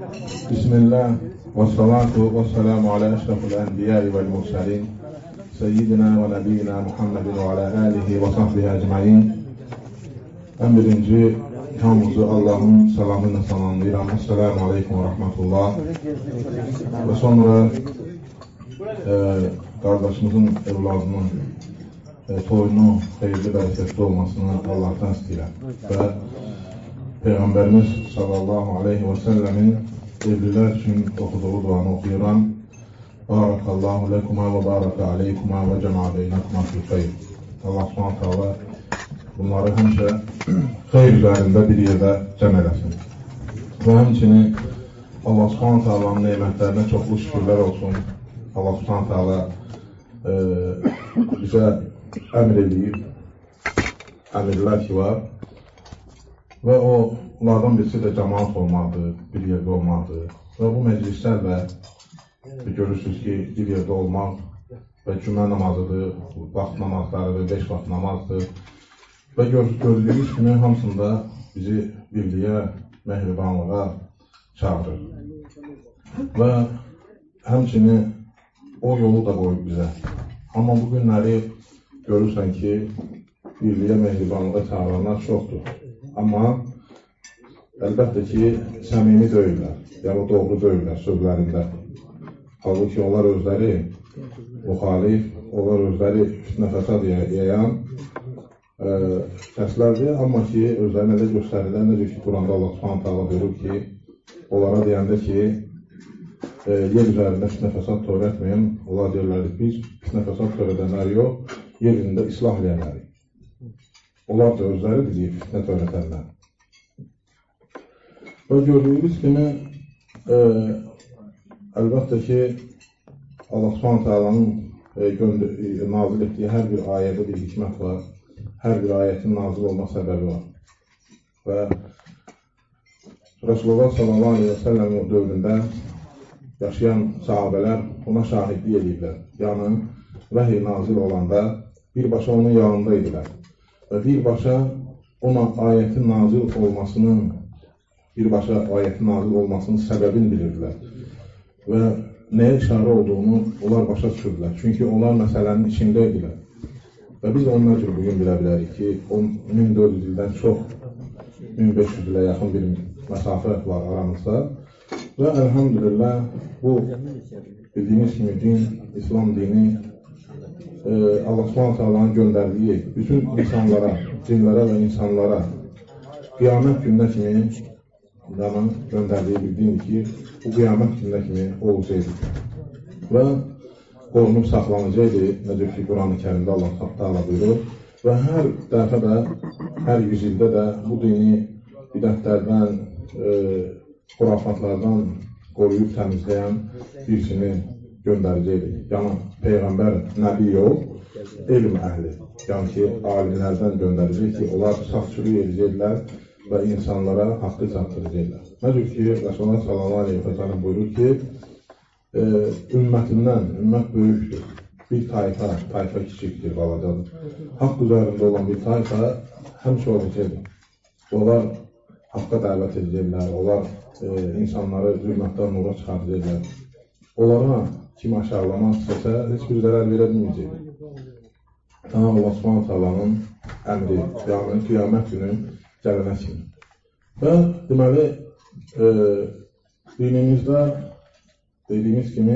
Bismillah və salatu və salamu alə əşrafil ənbiyai vəl mursəlin Seyyidina və nəbiyyina Muhammedin və alə alihi və sahbihi əcmain. Ən birinci hamımızı Allahın salamı ilə salamlayıram. Esselamu aleykum və rahmetullah. Və sonra qardaşımızın evladının toyunu xeyirli bərəkətli olmasını Allah'tan istəyirəm. Və Peyğəmbərimiz sallallahu aleyhi və səlləmin evlilər üçün oxuduğu duanı oxuyuram. Barakallahu lekuma və baraka aleykuma və cəma beynəkuma fil xeyr. Allah subhanahu ta'ala bunları həmişə xeyr üzərində bir yerdə cəm eləsin. Və həmçinin Allah subhanahu ta'alanın neymətlərinə çoxlu şükürlər olsun. Allah subhanahu ta'ala bizə əmr edib, əmirlər ki var. Və onlardan birisi də cəmaat olmaqdır, bir yerdə olmaqdır. Və bu məclislərlə görürsünüz ki, bir yerdə olmaq və cümə namazıdır, vaxt namazlarıdır, 5 vaxt namazdır. Və gördüyümüz kimi hamısında bizi birliyə, mehribanlığa çağırır. Və həmçinin o yolu da qoyub bizə. Amma bu günləri görürsən ki, birliyə, mehribanlığa çağıranlar çoxdur. Amma əlbəttə ki, səmimi deyirlər, yəni doğru deyirlər sözlərində. Halbuki onlar özləri müxalif, onlar özləri fitnə fəsad yayan kəslərdir. Amma ki, özlərinə də göstərirlər, necə ki, Quranda Allah subhanahu ta'ala buyurur ki, onlara deyəndə ki, yer üzərində fitnə fəsad törətməyin, onlar deyirlər ki, biz fitnə fəsad törədənlər yox, yer üzərində islah edənlərik. Onlar da özləri deyir, fitnə törətənlər. Və gördüyümüz kimi, əlbəttə ki, Allah subhanahu ta'alanın nazil etdiyi hər bir ayədə bir hikmət var, hər bir ayətin nazil olma səbəbi var. Və Resulullah sallallahu aleyhi və səlləmin dövründə yaşayan sahabələr buna şahidlik ediblər. Yəni, vəhiy nazil olanda birbaşa onun yanında idilər. Və birbaşa ona ayətin nazil olmasının səbəbini bilirdilər. Və nəyə işarə olduğunu onlar başa düşürdülər. Çünki onlar məsələnin içində idilər. Və biz onlar üçün bugün bilə bilərik ki, 1400 ildən çox, 1500 ilə yaxın bir məsafə var aramızda. Və əlhamdülillah bu bildiyiniz kimi din, İslam dini Allah subhanahu ta'alanın göndərdiyi bütün insanlara, cinlərə və insanlara qiyamət gününə kimi göndərdiyi bir dindir ki, bu qiyamət gününə kimi olacaqdır. Və qorunub saxlanacaqdır, necə ki, Quran-ı Kərimdə Allah ta'ala buyurur. Və hər dəfə də, hər yüzildə də bu dini bidətlərdən, xurafatlardan qoruyub təmizləyən birisini göndərəcəkdir. Yəni, Peyğəmbər, nəbi yox, elm əhli, yəni ki, alimlərdən göndərəcək ki, onlar safçılıq edəcəklər və insanlara haqqı çatdıracaqlar. Necə ki, Resulullah sallallahu aleyhi və səlləm buyurur ki, ümmətindən, ümmət böyükdür, bir tayfa kiçikdir, balacadır. Haqq üzərində olan bir tayfa həmişə olacaqdır. Onlar haqqa dəvət edəcəklər, onlar insanları zülmətdən nura çıxardacaqlar. Onlara kim aşağılamaq istəsə, heç bir zərər verə bilməyəcək. Allah subhanahu ta'alanın əmri, yəni qiyamət günü gələnə kimi. Və deməli, dinimizdə dediyimiz kimi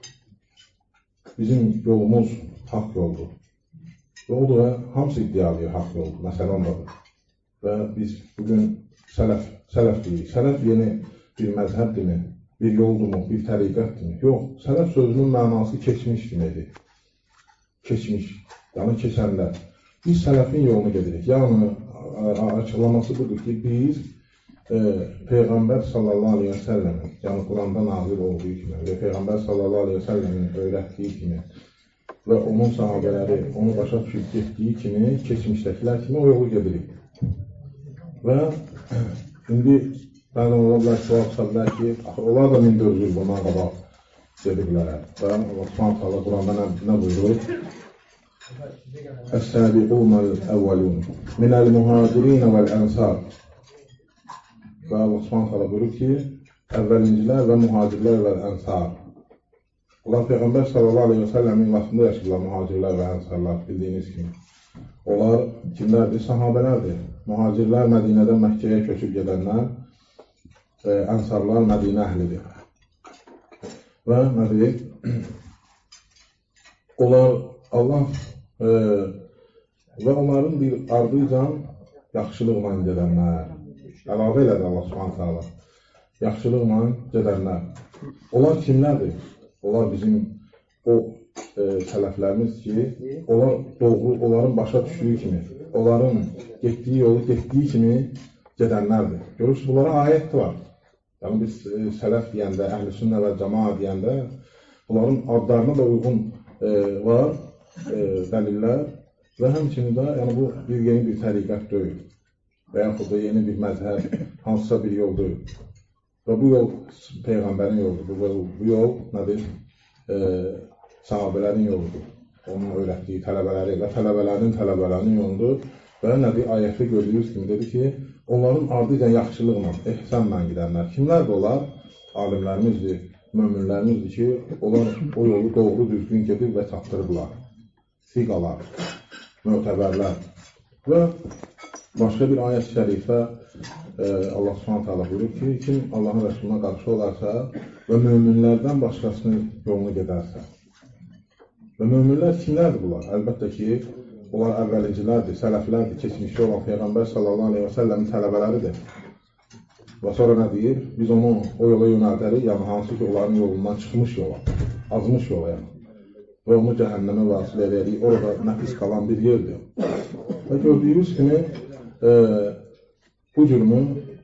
bizim yolumuz haqq yoldur. Və o da hamısı iddialıyır haqq yoldur, məsələ ondadır. Və biz bugün sələf deyirik. Sələf yeni bir məzhəbdirmi, bir yoldurmu, bir təriqətdirmi? Yox, sələf sözünün mənası keçmiş kimidir. Keçmiş, yəni keçənlər. Biz sələfin yolunu gedirik. Yəni, açıqlaması budur ki, biz Peyğəmbər sallallahu aleyhi və səlləmin, yəni Quranda nazil olduğu kimi və Peyğəmbər sallallahu aleyhi və səlləmin öyrətdiyi kimi və onun sahabələri onu başa düşüb getdiyi kimi, keçmişdəkilər kimi o yolu gedirik. Və indi bəli ola bilər ki, onlar da 1400 il bundan qabaq gediblər. Və Allah subhanahu ta'ala Quranda nə buyurur? Es-sabiqunal evvelun minel muhacirin vel ensar. Və Allah subhanahu ta'ala buyurur ki, əvvəlincilər və mühacirlər və ənsar. Onlar Peyğəmbər sallallahu aleyhi və səlləmin vaxtında yaşayırlar mühacirlər və ənsarlar, bildiyiniz kimi. Onlar kimlərdir? Sahabələrdir. Mühacirlər Mədinədən Məkkəyə köçüb gedənlər, ənsarlar Mədinə əhlidir. Və nədir? Onlar Allah və onların bir ardıycan yaxşılıqla gedənlər, əlavə elədi Allah subhanət hala, yaxşılıqla gedənlər. Onlar kimlərdir? Onlar bizim o sələflərimiz ki, onlar doğru, onların başa düşdüyü kimi, onların getdiyi yolu getdiyi kimi gedənlərdir. Görürsünüz, bunlara ayət var. Yəni biz sələf deyəndə, əhl-i sünnə və cəmaa deyəndə, bunların adlarına da uyğun var dəlillər və həmçinin də yəni bu bir yeni bir təriqət deyil və yaxud da yeni bir məzhəb, hansısa bir yol deyil. Və bu yol Peyğəmbərin yoludur, bu yol nədir? Sahabələrin yoludur, onun öyrətdiyi tələbələri və tələbələrinin yoludur və nədir? Ayətdə gördüyünüz kimi dedi ki, onların ardıyla yaxşılıqla, ehsanla gedənlər. Kimlərdir onlar? Alimlərimizdir, möminlərimizdir ki, onlar o yolu doğru düzgün gedib və çatdırırlar. Siqalar, mötəbərlər. Və başqa bir ayət-i şərifə Allah s.ə.v. buyurur ki, kim Allahın Rəsuluna qarşı olarsa və möminlərdən başqasının yolunu gedərsə. Və möminlər kimlərdir bunlar? Əlbəttə ki, onlar əvvəlincilərdir, sələflərdir, keçmişdə olan Peyğəmbər sallallahu aleyhi və səlləmin tələbələridir. Və sonra nə deyir? Biz onu o yola yönəldərik, yəni hansı ki, onların yolundan çıxmış yola, azmış yola yəni. Və onu cəhənnəmə vasilə edərik, orada nəfis qalan bir yerdir. Və gördüyünüz kimi, bu cürmü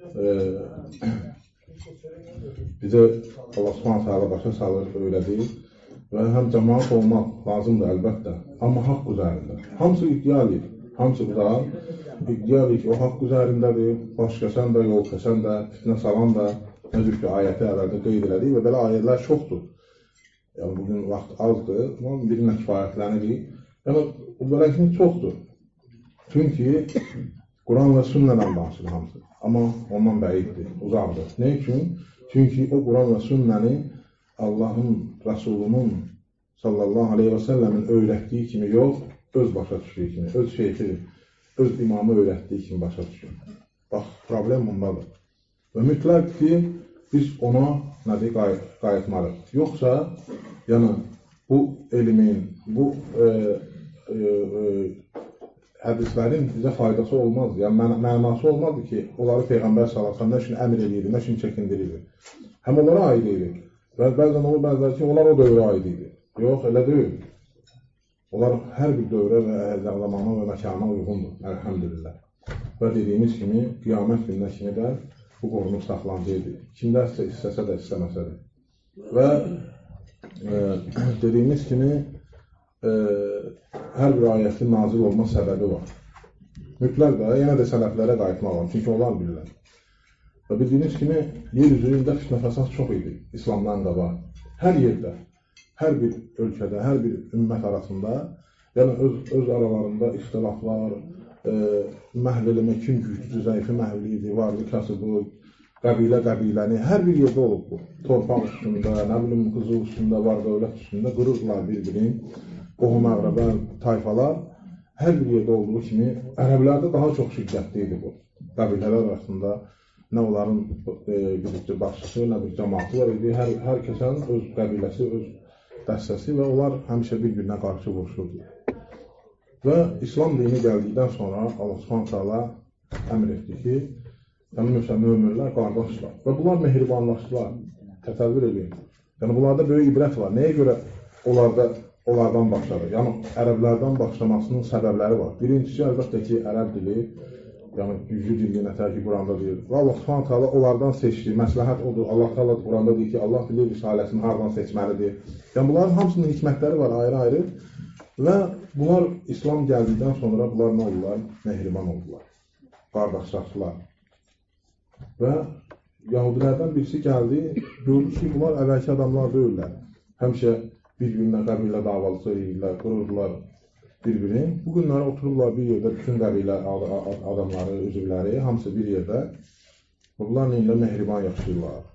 bizə Allah s.ə.v. başa salır, öyrədir və həm cəmaat olmaq lazımdır əlbəttə, amma haqq üzərində. Hamısı iddia edir, hamısı da iddia edir ki, o haqq üzərindədir, baş kəsən də, yol kəsən də, fitnə salan da, necə ki, ayəti əvvəldə qeyd elədik və belə ayətlər çoxdur. Yəni, bugün vaxt azdır, amma birinə kifayətlənir. Yəni, bu beləkinin çoxdur. Çünki Quran və sünnədən danışır hamısı. Amma ondan bəyiddir, uzaqdır. Ne üçün? Çünki o Quran və sünnəni Allahın, Rəsulunun sallallahu aleyhi və səlləmin öyrətdiyi kimi yox, öz başa düşdüyü kimi, öz şeyhi, öz imamı öyrətdiyi kimi başa düşür. Bax, problem bundadır. Və mütləq ki, biz ona nədir, qayıtmalıyıq. Yoxsa, yəni, bu elmin, bu hədislərin bizə faydası olmaz. Yəni, mənası olmazdır ki, onları Peyğəmbər sallallahu nə üçün əmr edirdi, nə üçün çəkindirirdi. Həm onlara aid edir. Və bəzən olur, bəzən ki, onlar o dövrə aid edir. Yox, elə deyil. Onlar hər bir dövrə və zamana və məkana uyğundur, əlhəmdülillah. Və dediyimiz kimi, qiyamət gününə kimi də bu qorunub saxlanacaqdır. Kimdə istəsə də, istəməsə də. Və dediyimiz kimi, hər bir ayətin nazil olma səbəbi var. Mütləq də, yenə də sələflərə qayıtmaq var, çünki onlar bilirlər. Və bildiyiniz kimi, yer üzərində fitnə fəsad çox idi, İslamdan qabaq. Hər yerdə, hər bir ölkədə, hər bir ümmət arasında, yəni öz aralarında ixtilaflar, məhv eləmə, kim güclü, zəifi məhvliydi, varlı, kasıbı, qəbiləni, hər bir yerdə olub bu. Torpaq üstündə, nə bilim, qızıl üstündə, var dövlət üstündə qırırlar bir-birini. Qohum əqrəbə tayfalar hər bir yerdə olduğu kimi ərəblərdə daha çox şiddətli idi bu. Qəbilələr arasında nə onların birlikdə başçısı, nə bir cəmaatı var idi. Hər kəsən öz qəbiləsi, öz dəstəsi və onlar həmişə bir-birinə qarşı vuruşurdu. Və İslam dini gəldikdən sonra Allah s.ə.v. əmr etdi ki, möminlər qardaşlar və bunlar mehribanlaşdılar. Təsəvvür edin. Yəni bunlarda böyük ibrət var. Nəyə görə onlardan başladı? Yəni ərəblərdən başlamasının səbəbləri var. Birincisi, əlbəttə ki, ərəb dili, yəni güclü dilli nətər ki, Quranda deyir. Və Allah s.ə.v. onlardan seçdi. Məsləhət odur. Allah s.ə.v. Quranda deyir ki, Allah bilir risaləsini hardan seçməlidir. Yəni bunların hamısının hikmətləri var ayrı-ayrı. Və bunlar İslam gəldikdən sonra bunlar nə oldular? Mehriban oldular. Qardaşlaşdılar. Və Yahudilərdən birisi gəldi, gördü ki, bunlar əvvəlki adamlar deyirlər. Həmişə bir-birinə qəbilə davalısı edirlər, qırırdılar bir-birini. Bu günləri otururlar bir yerdə, bütün qəbilə adamları, üzvləri, hamısı bir yerdə. Bunlar neylə mehriban yaşayırlar.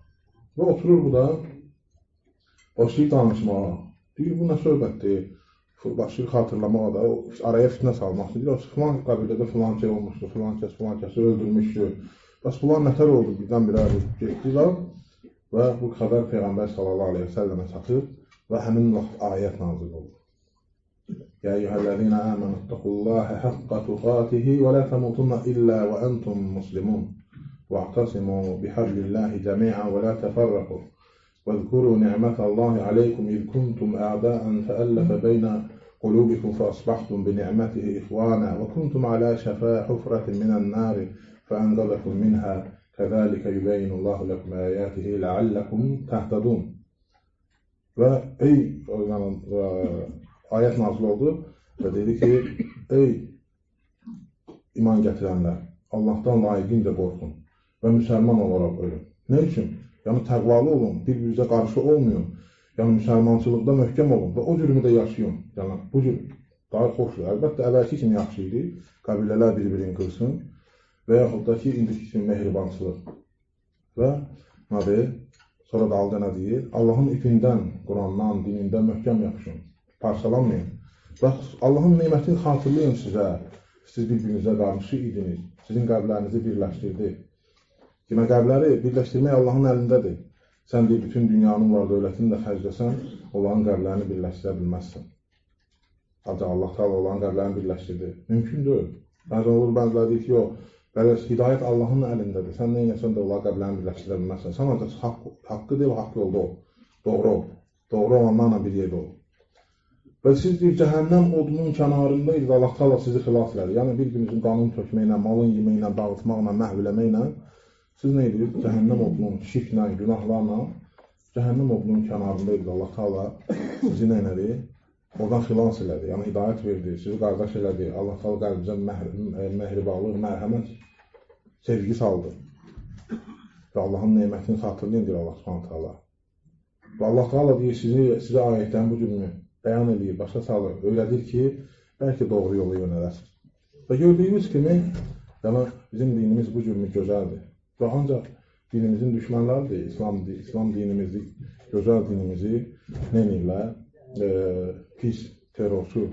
Və oturur bu da, başlayır danışmağa. Deyir, bu nə söhbətdir? Başlayır xatırlamağa da, araya fitnə salmaq. Deyir, filan qabilədə filan şey olmuşdu, filan kəsi öldürmüşdü. Bəs bunlar nətər oldu, birdən-birə getdilər və bu xəbər Peyğəmbər sallallahu aleyhi və səlləmə çatır və həmin vaxt ayət nazil olur. Ya eyyuhəl-ləzīnə əmənuttaqullâhe həqqə tuqatihi və lə təmutunna illə və əntum muslimun və a'tasimu bihablillâhi cəmi'ən və lə təfərrəqu وَاذْكُرُوا نِعْمَةَ اللَّهِ عَلَيْكُمْ إِذْ كُنْتُمْ أَعْدَاءً فَأَلَّفَ بَيْنَ قُلُوبِكُمْ فَأَصْبَحْتُمْ بِنِعْمَتِهِ إِخْوَانًا وَكُنْتُمْ عَلَى شَفَا حُفْرَةٍ مِنَ النَّارِ فَأَنْقَذَكُم مِنْهَا كَذَلِكَ يُبَيِّنُ اللَّهُ لَكُمْ آيَاتِهِ لَعَلَّكُمْ تَهْتَدُونَ. Və ayət nazil oldu və dedi ki, ey iman gətirənlər, Allahdan layiqincə qorxun və müsəlman olaraq ölün. Nə üçün? Yəni təqvalı olun, bir-birinizə qarşı olmayın. Yəni müsəlmançılıqda möhkəm olun və o cürümü də yaşayın. Yəni bu cür daha xoşdur. Əlbəttə əvvəlki kimi yaxşı idi. Qabilələr bir-birini qırsın və yaxud da ki, indiki kimi mehribançılıq. Və sonra da aldı nə deyir? Allahın ipindən, Qurandan, dinindən möhkəm yapışın. Parçalanmayın. Və Allahın neymətini xatırlayın sizə. Siz bir-birinizə qarşı idiniz. Sizin qəlblərinizi birləşdirdi. Demə, qəlbləri birləşdirmək Allahın əlindədir. Sən deyir, bütün dünyanın var dövlətini də xərcləsən, onların qəlblərini birləşdirə bilməzsən. Ancaq Allah Teala onların qəlblərini birləşdirdi. Mümkün deyil. Bəzən olur, bəzilər deyir ki, yox, hidayət Allahın əlindədir. Sən nə inəsən də onların qəlblərini birləşdirə bilməzsən. Sən ancaq haqqı deyil, haqq yolda ol. Doğru ol. Doğru olanlarla bir yerdə ol. Və siz deyir, cəhənnəm odunun kənarında idi, Allah Teala sizi xilas elədi. Yəni, bir-birinizin qanun tökməklə, malın yeməklə, dağıtmaqla, məhviləməklə siz nə edir? Cəhənnəm odunun şirklə, günahlarla cəhənnəm odunun kənarında idi. Allah Teala sizi nə elədi? Oradan xilas elədi. Yəni, hidayət verdi, sizi qardaş elədi. Allah Teala qəlbinizə məhribalıq, mərhəmət, sevgi saldı. Və Allahın neymətini xatırlayın, deyir Allah Subhanahu Teala. Və Allah Teala deyir, sizə ayətdən bu cürünü bəyan edir, başa salır, öyrədir ki, bəlkə doğru yolu yönələsin. Və gördüyümüz kimi, yəni, bizim dinimiz bu cürünü gözəldir. Və ancaq dinimizin düşmənləridir, İslam dinimizi, gözəl dinimizi nə edirlər? Pis, terrorçu,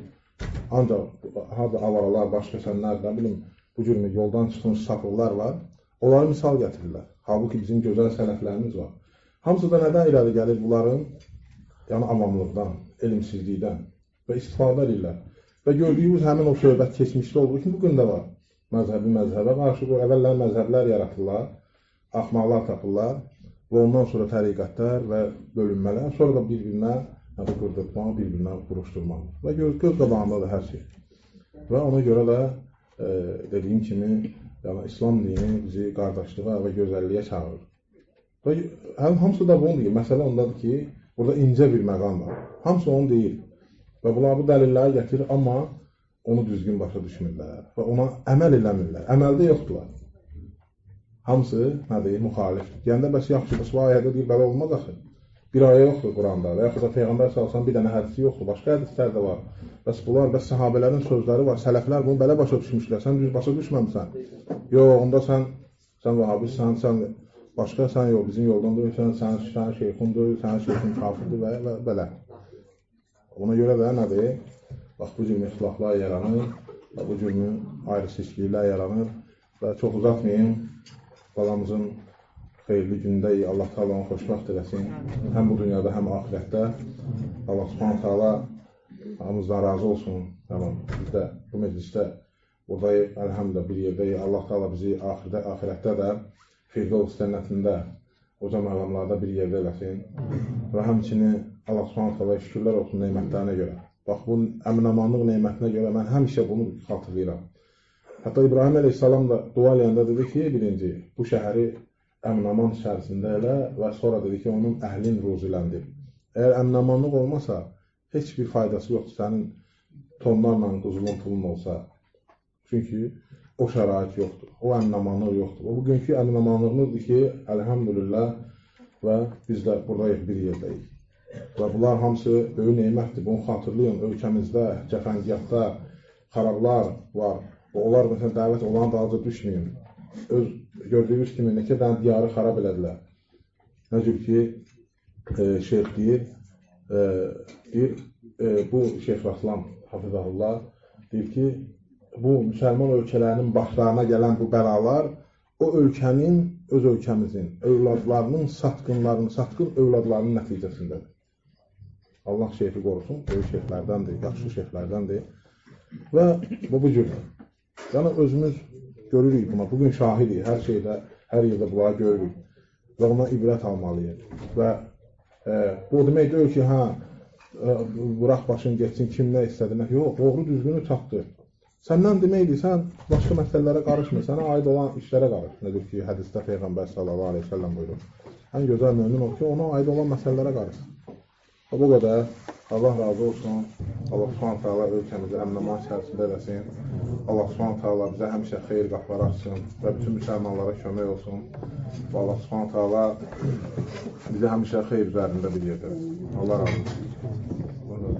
ancaq avaralar, baş kəsənlər, nə bilim, bu cürünü yoldan çıxmış sapıqlar var, onları misal gətirirlər. Halbuki bizim gözəl sələflərimiz var. Hamısı da nədən irəli gəlir bunların? Yəni, avamlıqdan, elmsizlikdən və istifadə edirlər. Və gördüyümüz həmin o söhbət keçmişdə olduğu ki, bugün də var. Məzhəbə qarşı əvvəllər məzhəblər yaratırlar, axmaqlar tapırlar və ondan sonra təriqətlər və bölünmələr, sonra da bir-birinə qırdırtmaq, bir-birinə vuruşturmaq. Və göz qabağındadır hər şey. Və ona görə də dediyim kimi, yəni, İslam dini bizi qardaşlığa və gözəlliyə çağırır. Və hamısı da bunu deyir. Məsələ ondadır ki, burada incə bir məqam var. Hamısı onu deyir. Və bunlar bu dəlilləri gətirir, amma onu düzgün başa düşmürlər və ona əməl eləmirlər. Əməldə yoxdurlar. Hamısı, nə deyir, müxalif. Deyəndə, bəs yaxşı, bəs bu ayədə deyir, belə olmaz axı. Bir ayə yoxdur Quranda və yaxud da Peyğəmbər salsan bir dənə hədisi yoxdur, başqa hədislər də var. Bəs bunlar, bəs səhabələrin sözləri var, sələflər bunu belə başa düşmüşlər, sən düz başa düşməmsən. Yox, onda sən vahabistsən, sən başqa, sən yox, bizim yoldan deyirsən, sənin şeyxundur, sənin şeyxun kafirdir və belə. Ona görə də nədir? Bax, bu cürmü ixtilaflar yaranır və bu cürmü ayrı-seçkiliklər yaranır və çox uzatmayayım, balamızın xeyirli gündəyik, Allah Teala onu xoşbəxt eləsin, həm bu dünyada, həm axirətdə. Allah Subhanahu Teala hamımızdan razı olsun. Biz də bu meclisdə buradayıq, əlhəmdülillah bir yerdəyik. Allah Teala bizi axirətdə də Firdevs cənnətində, uca məqamlarda bir yerdə eləsin və həmçinin Allah Subhanahu Teala şükürlər olsun neymətlərinə görə. Bax, bu əmin-amanlıq neymətinə görə mən həmişə bunu xatırlayıram. Hətta İbrahim əleyhissalam da dua eləyəndə dedi ki, birinci, bu şəhəri əmin-aman içərisində elə və sonra dedi ki, onun əhlin ruziləndir. Əgər əmin-amanlıq olmasa, heç bir faydası yoxdur sənin tonlarla quzulun pulun olsa. Çünki o şərait yoxdur, o əmin-amanlıq yoxdur. O bugünkü əmin-amanlığımızdır ki, əlhəmdülillah və biz də buradayıq, bir yerdəyik. Və bunlar hamısı böyük neymətdir. Bunu xatırlayın, ölkəmizdə, cəfəngiyatda xarablar var. Onlar məsələn dəvət olan dalca düşməyin. Gördüyünüz kimi neçə dənə diyarı xarab elədilər. Nə cür ki, şeyx deyir, bu Şeyx Raslan Hafizahullah deyir ki, bu müsəlman ölkələrinin başlarına gələn bu bəlalar o ölkənin, öz ölkəmizin, övladlarının satqın övladlarının nəticəsindədir. Allah şeyxi qorusun, böyük şeyxlərdəndir, yaxşı şeyxlərdəndir və bu cürdür. Yəni, özümüz görürük buna, bugün şahidik, hər şeydə, hər yerdə bunları görürük və ona ibrət almalıyıq. Və bu demək deyil ki, bıraq başın geçsin, kim nə istədi, yox, doğru düzgünü çatdır. Səndən deməkdir, sən başqa məsələlərə qarışmır, sənə aid olan işlərə qarış. Nədir ki, hədisdə Peyğəmbər sallallahu aleyhi ve sellem buyurur. Ən gözəl mömin o ki, ona aid olan məsələlərə qarış. Bu qədər. Allah razı olsun. Allah subhanahu teala ölkəmizi əmin-aman içərisində eləsin. Allah subhanahu teala bizə həmişə xeyir qapıları açsın və bütün müsəlmanlara kömək olsun. Və Allah subhanahu teala bizi həmişə xeyir üzərində bir yerdə. Allah razı olsun.